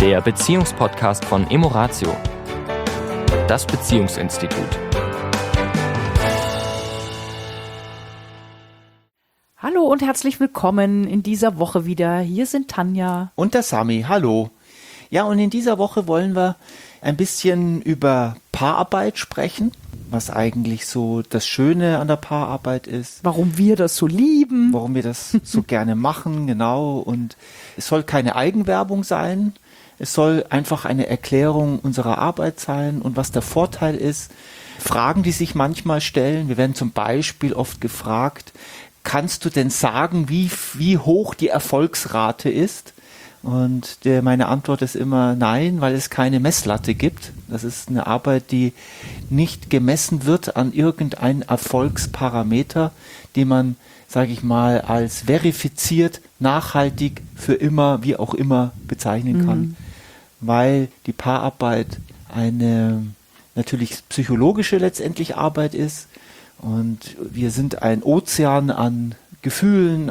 der Beziehungspodcast von Emoratio, das Beziehungsinstitut. Hallo und herzlich willkommen in dieser Woche wieder. Hier sind Tanja und der Sami. Hallo. Ja, und in dieser Woche wollen wir ein bisschen über Paararbeit sprechen, was eigentlich so das Schöne an der Paararbeit ist. Warum wir das so lieben. Warum wir das so gerne machen, genau. Und es soll keine Eigenwerbung sein. Es soll einfach eine Erklärung unserer Arbeit sein und was der Vorteil ist. Fragen, die sich manchmal stellen. Wir werden zum Beispiel oft gefragt, kannst du denn sagen, wie hoch die Erfolgsrate ist? Und meine Antwort ist immer nein, weil es keine Messlatte gibt. Das ist eine Arbeit, die nicht gemessen wird an irgendein Erfolgsparameter, den man, sage ich mal, als verifiziert, nachhaltig, für immer, wie auch immer bezeichnen kann. Weil die Paararbeit eine natürlich psychologische letztendlich Arbeit ist. Und wir sind ein Ozean an Gefühlen,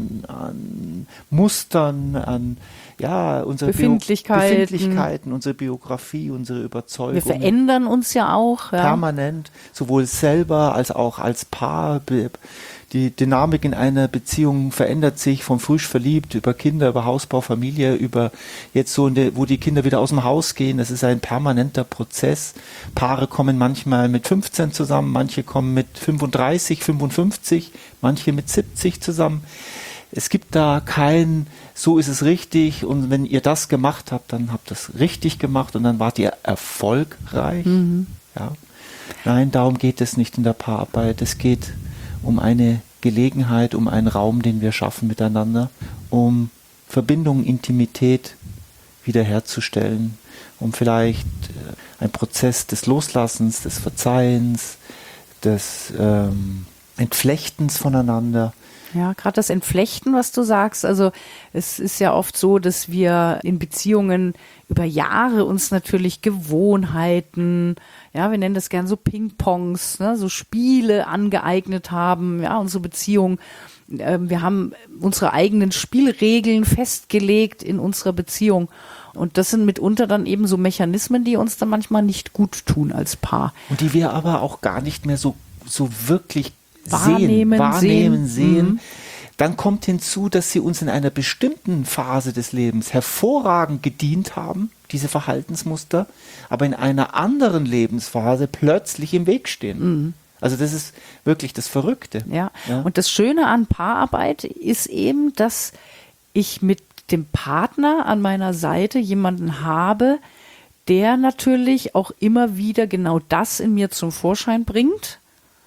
an Mustern, an unsere Befindlichkeiten, unsere Biografie, unsere Überzeugung. Wir verändern uns ja auch. Ja. Permanent, sowohl selber als auch als Paar. Die Dynamik in einer Beziehung verändert sich von frisch verliebt über Kinder, über Hausbau, Familie, über jetzt so, wo die Kinder wieder aus dem Haus gehen. Das ist ein permanenter Prozess. Paare kommen manchmal mit 15 zusammen, manche kommen mit 35, 55, manche mit 70 zusammen. Es gibt da kein, so ist es richtig und wenn ihr das gemacht habt, dann habt ihr es richtig gemacht und dann wart ihr erfolgreich. Ja. Nein, darum geht es nicht in der Paararbeit. Es geht um eine Gelegenheit, um einen Raum, den wir schaffen miteinander, um Verbindung, Intimität wiederherzustellen, um vielleicht einen Prozess des Loslassens, des Verzeihens, des Entflechtens voneinander. Ja, gerade das Entflechten, was du sagst, also es ist ja oft so, dass wir in Beziehungen über Jahre uns natürlich Gewohnheiten, ja, wir nennen das gern so Ping-Pongs, ne, so Spiele angeeignet haben, ja, unsere Beziehung. Wir haben unsere eigenen Spielregeln festgelegt in unserer Beziehung. Und das sind mitunter dann eben so Mechanismen, die uns dann manchmal nicht gut tun als Paar. Und die wir aber auch gar nicht mehr so wirklich wahrnehmen, sehen. Dann kommt hinzu, dass sie uns in einer bestimmten Phase des Lebens hervorragend gedient haben, diese Verhaltensmuster, aber in einer anderen Lebensphase plötzlich im Weg stehen. Also das ist wirklich das Verrückte. Ja. Und das Schöne an Paararbeit ist eben, dass ich mit dem Partner an meiner Seite jemanden habe, der natürlich auch immer wieder genau das in mir zum Vorschein bringt,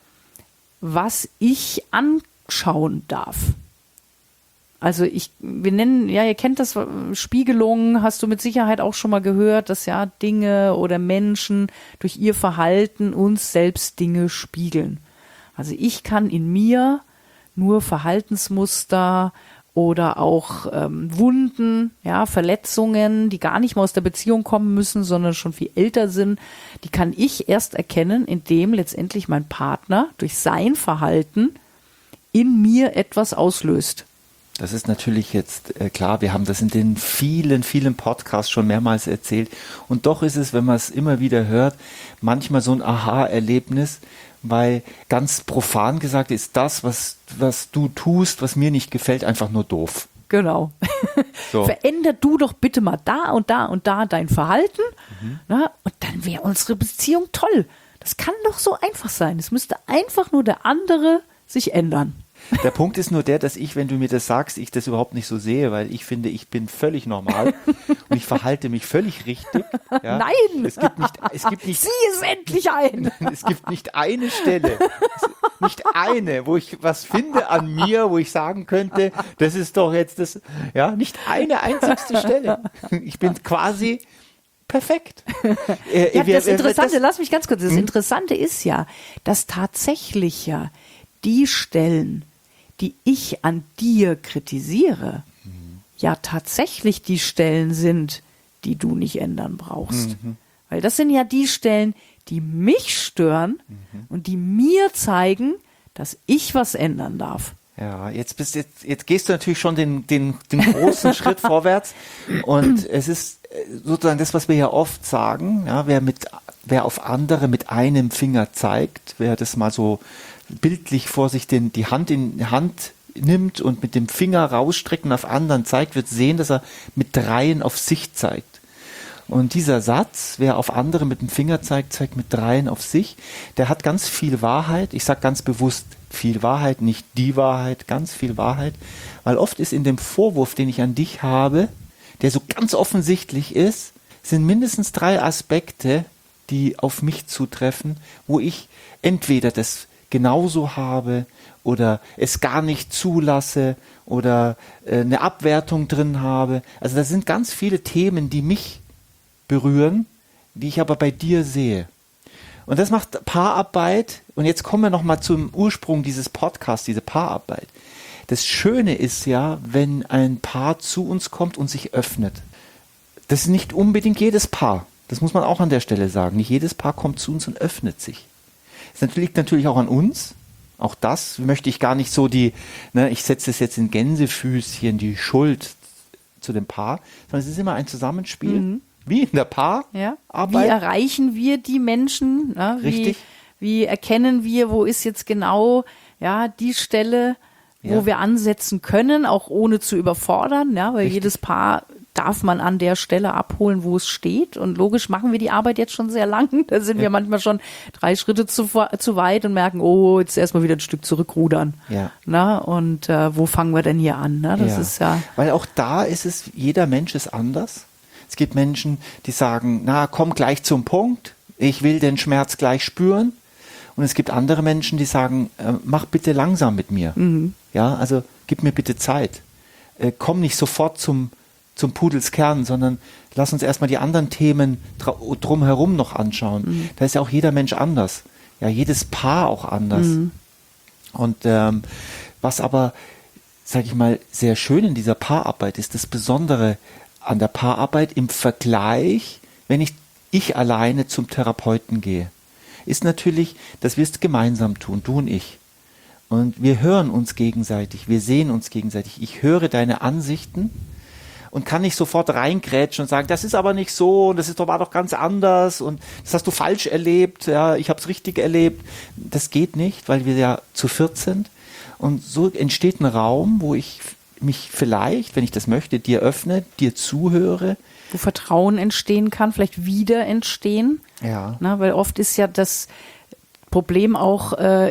was ich anschauen darf. Also wir nennen, ja, ihr kennt das, Spiegelung, hast du mit Sicherheit auch schon mal gehört, dass ja Dinge oder Menschen durch ihr Verhalten uns selbst Dinge spiegeln. Also ich kann in mir nur Verhaltensmuster oder auch Wunden, ja, Verletzungen, die gar nicht mal aus der Beziehung kommen müssen, sondern schon viel älter sind, die kann ich erst erkennen, indem letztendlich mein Partner durch sein Verhalten in mir etwas auslöst. Das ist natürlich jetzt klar, wir haben das in den vielen, vielen Podcasts schon mehrmals erzählt und doch ist es, wenn man es immer wieder hört, manchmal so ein Aha-Erlebnis, weil ganz profan gesagt ist das, was du tust, was mir nicht gefällt, einfach nur doof. Genau. So. Veränder du doch bitte mal da und da und da dein Verhalten, na, und dann wäre unsere Beziehung toll. Das kann doch so einfach sein. Es müsste einfach nur der andere sich ändern. Der Punkt ist nur der, dass ich, wenn du mir das sagst, ich das überhaupt nicht so sehe, weil ich finde, ich bin völlig normal und ich verhalte mich völlig richtig. Ja? Nein! Es gibt nicht, sieh es endlich ein! Es gibt nicht eine Stelle, nicht eine, wo ich was finde an mir, wo ich sagen könnte, das ist doch jetzt das, ja, nicht eine einzigste Stelle. Ich bin quasi perfekt. Ja, das Interessante, lass mich ganz kurz, das Interessante ist ja, dass tatsächlich ja die Stellen, die ich an dir kritisiere, ja tatsächlich die Stellen sind, die du nicht ändern brauchst. Weil das sind ja die Stellen, die mich stören und die mir zeigen, dass ich was ändern darf. Ja, jetzt gehst du natürlich schon den großen Schritt vorwärts und es ist sozusagen das, was wir ja oft sagen, ja, wer auf andere mit einem Finger zeigt, wer das mal so bildlich vor sich die Hand in die Hand nimmt und mit dem Finger rausstreckt und auf anderen zeigt, wird sehen, dass er mit dreien auf sich zeigt. Und dieser Satz, wer auf andere mit dem Finger zeigt, zeigt mit dreien auf sich, der hat ganz viel Wahrheit. Ich sage ganz bewusst viel Wahrheit, nicht die Wahrheit, ganz viel Wahrheit. Weil oft ist in dem Vorwurf, den ich an dich habe, der so ganz offensichtlich ist, sind mindestens 3 Aspekte, die auf mich zutreffen, wo ich entweder das genauso habe oder es gar nicht zulasse oder eine Abwertung drin habe. Also das sind ganz viele Themen, die mich berühren, die ich aber bei dir sehe. Und das macht Paararbeit, und jetzt kommen wir nochmal zum Ursprung dieses Podcasts, diese Paararbeit. Das Schöne ist ja, wenn ein Paar zu uns kommt und sich öffnet. Das ist nicht unbedingt jedes Paar, das muss man auch an der Stelle sagen. Nicht jedes Paar kommt zu uns und öffnet sich. Das liegt natürlich auch an uns. Auch das möchte ich gar nicht so ich setze es jetzt in Gänsefüßchen, die Schuld zu dem Paar, sondern es ist immer ein Zusammenspiel. Mhm. Wie in der Paararbeit. Ja. Wie erreichen wir die Menschen? Ja, Richtig. Wie erkennen wir, wo ist jetzt genau die Stelle, wo wir ansetzen können, auch ohne zu überfordern, weil Richtig. Jedes Paar darf man an der Stelle abholen, wo es steht. Und logisch machen wir die Arbeit jetzt schon sehr lang. Da sind wir manchmal schon 3 Schritte zu weit und merken, jetzt erstmal wieder ein Stück zurückrudern. Ja. Und wo fangen wir denn hier an? Das ist ja. Weil auch da ist es, jeder Mensch ist anders. Es gibt Menschen, die sagen, komm gleich zum Punkt, ich will den Schmerz gleich spüren. Und es gibt andere Menschen, die sagen, mach bitte langsam mit mir. Mhm. Ja, also gib mir bitte Zeit. Komm nicht sofort zum Pudelskern, sondern lass uns erstmal die anderen Themen drumherum noch anschauen. Mhm. Da ist ja auch jeder Mensch anders. Ja, jedes Paar auch anders. Mhm. Und was aber, sag ich mal, sehr schön in dieser Paararbeit ist, das Besondere an der Paararbeit im Vergleich, wenn ich alleine zum Therapeuten gehe, ist natürlich, dass wir es gemeinsam tun, du und ich. Und wir hören uns gegenseitig, wir sehen uns gegenseitig. Ich höre deine Ansichten und kann nicht sofort reingrätschen und sagen, das ist aber nicht so und war doch ganz anders und das hast du falsch erlebt, ich habe es richtig erlebt. Das geht nicht, weil wir ja zu 4 sind. Und so entsteht ein Raum, wo ich mich vielleicht, wenn ich das möchte, dir öffne, dir zuhöre. Wo Vertrauen entstehen kann, vielleicht wieder entstehen. Ja. Weil oft ist ja das Problem auch,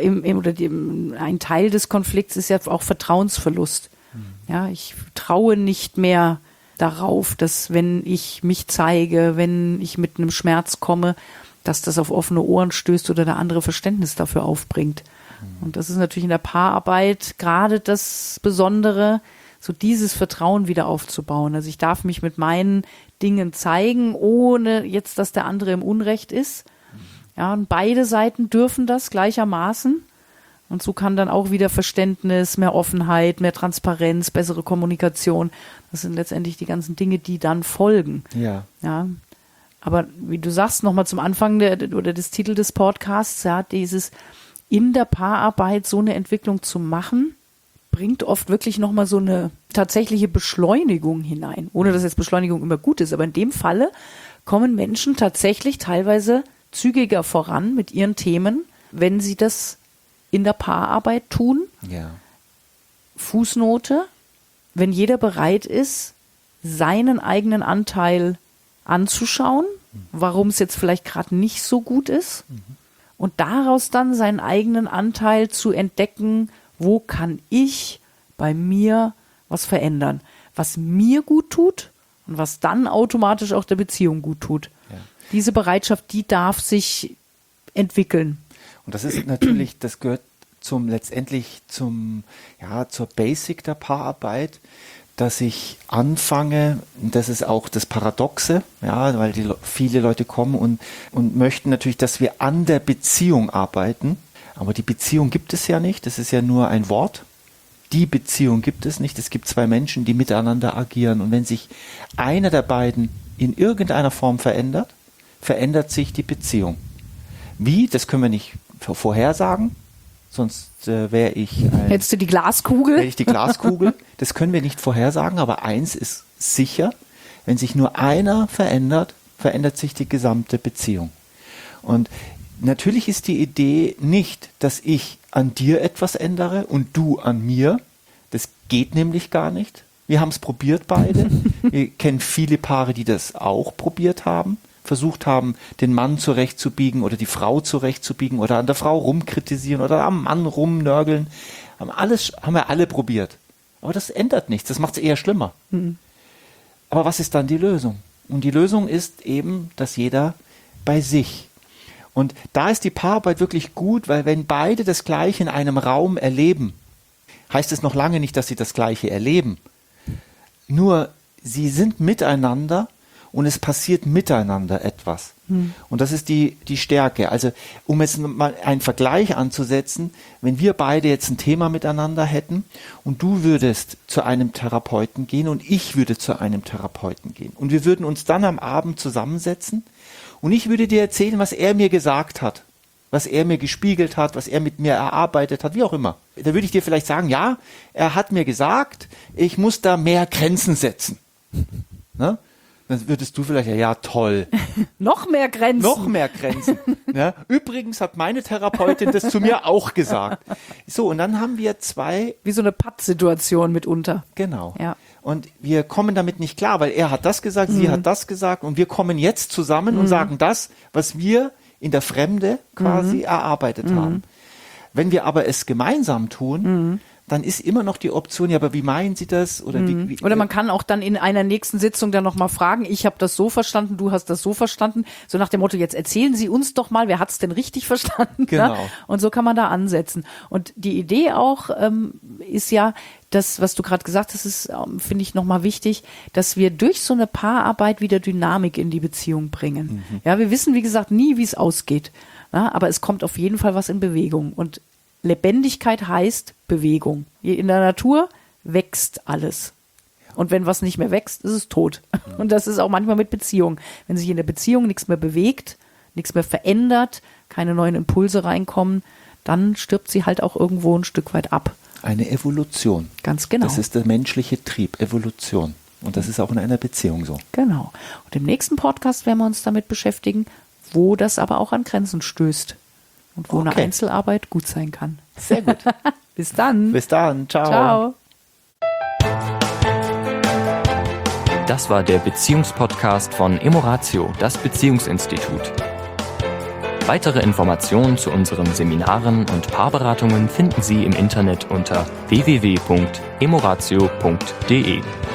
ein Teil des Konflikts ist ja auch Vertrauensverlust. Ja, ich traue nicht mehr darauf, dass wenn ich mich zeige, wenn ich mit einem Schmerz komme, dass das auf offene Ohren stößt oder der andere Verständnis dafür aufbringt. Und das ist natürlich in der Paararbeit gerade das Besondere, so dieses Vertrauen wieder aufzubauen. Also ich darf mich mit meinen Dingen zeigen, ohne jetzt, dass der andere im Unrecht ist. Ja, und beide Seiten dürfen das gleichermaßen. Und so kann dann auch wieder Verständnis, mehr Offenheit, mehr Transparenz, bessere Kommunikation. Das sind letztendlich die ganzen Dinge, die dann folgen. Ja. Ja. Aber wie du sagst, nochmal zum Anfang des Titel des Podcasts, dieses in der Paararbeit so eine Entwicklung zu machen, bringt oft wirklich nochmal so eine tatsächliche Beschleunigung hinein. Ohne dass jetzt Beschleunigung immer gut ist. Aber in dem Falle kommen Menschen tatsächlich teilweise zügiger voran mit ihren Themen, wenn sie das in der Paararbeit tun. Ja. Fußnote, wenn jeder bereit ist, seinen eigenen Anteil anzuschauen, warum es jetzt vielleicht gerade nicht so gut ist und daraus dann seinen eigenen Anteil zu entdecken, wo kann ich bei mir was verändern, was mir gut tut und was dann automatisch auch der Beziehung gut tut. Ja. Diese Bereitschaft, die darf sich entwickeln. Und das ist natürlich, das gehört letztendlich zur Basic der Paararbeit, dass ich anfange, das ist auch das Paradoxe, weil viele Leute kommen und möchten natürlich, dass wir an der Beziehung arbeiten, aber die Beziehung gibt es ja nicht, das ist ja nur ein Wort. Die Beziehung gibt es nicht, es gibt 2 Menschen, die miteinander agieren und wenn sich einer der beiden in irgendeiner Form verändert, verändert sich die Beziehung. Wie, das können wir nicht vorhersagen, sonst wäre ich Hättest du die Glaskugel? Hätte ich die Glaskugel. Das können wir nicht vorhersagen, aber eins ist sicher, wenn sich nur einer verändert, verändert sich die gesamte Beziehung. Und natürlich ist die Idee nicht, dass ich an dir etwas ändere und du an mir. Das geht nämlich gar nicht. Wir haben es probiert beide. Wir kennen viele Paare, die das auch probiert haben, versucht haben, den Mann zurechtzubiegen oder die Frau zurechtzubiegen oder an der Frau rumkritisieren oder am Mann rumnörgeln. Haben wir alle probiert. Aber das ändert nichts. Das macht es eher schlimmer. Aber was ist dann die Lösung? Und die Lösung ist eben, dass jeder bei sich. Und da ist die Paararbeit wirklich gut, weil wenn beide das Gleiche in einem Raum erleben, heißt es noch lange nicht, dass sie das Gleiche erleben. Nur sie sind miteinander und es passiert miteinander etwas. Und das ist die Stärke. Also um jetzt mal einen Vergleich anzusetzen, wenn wir beide jetzt ein Thema miteinander hätten und du würdest zu einem Therapeuten gehen und ich würde zu einem Therapeuten gehen und wir würden uns dann am Abend zusammensetzen und ich würde dir erzählen, was er mir gesagt hat, was er mir gespiegelt hat, was er mit mir erarbeitet hat, wie auch immer. Da würde ich dir vielleicht sagen, ja, er hat mir gesagt, ich muss da mehr Grenzen setzen. Ne? Dann würdest du vielleicht, ja toll. Noch mehr Grenzen. Noch mehr Grenzen. Ja, übrigens hat meine Therapeutin das zu mir auch gesagt. So, und dann haben wir zwei. Wie so eine Pattsituation mitunter. Genau. Ja. Und wir kommen damit nicht klar, weil er hat das gesagt, sie hat das gesagt und wir kommen jetzt zusammen und sagen das, was wir in der Fremde quasi erarbeitet haben. Wenn wir aber es gemeinsam tun, dann ist immer noch die Option, ja, aber wie meinen Sie das? Oder, Oder man kann auch dann in einer nächsten Sitzung dann nochmal fragen, ich habe das so verstanden, du hast das so verstanden. So nach dem Motto, jetzt erzählen Sie uns doch mal, wer hat es denn richtig verstanden? Genau. Ne? Und so kann man da ansetzen. Und die Idee auch ist ja, das, was du gerade gesagt hast, ist, finde ich, nochmal wichtig, dass wir durch so eine Paararbeit wieder Dynamik in die Beziehung bringen. Ja, wir wissen, wie gesagt, nie, wie es ausgeht. Ja, aber es kommt auf jeden Fall was in Bewegung. Und Lebendigkeit heißt Bewegung. In der Natur wächst alles. Und wenn was nicht mehr wächst, ist es tot. Und das ist auch manchmal mit Beziehungen. Wenn sich in der Beziehung nichts mehr bewegt, nichts mehr verändert, keine neuen Impulse reinkommen, dann stirbt sie halt auch irgendwo ein Stück weit ab. Eine Evolution. Ganz genau. Das ist der menschliche Trieb, Evolution. Und das ist auch in einer Beziehung so. Genau. Und im nächsten Podcast werden wir uns damit beschäftigen, wo das aber auch an Grenzen stößt. Und wo eine Einzelarbeit gut sein kann. Sehr gut. Bis dann. Bis dann. Ciao. Ciao. Das war der Beziehungspodcast von Emoratio, das Beziehungsinstitut. Weitere Informationen zu unseren Seminaren und Paarberatungen finden Sie im Internet unter www.emoratio.de.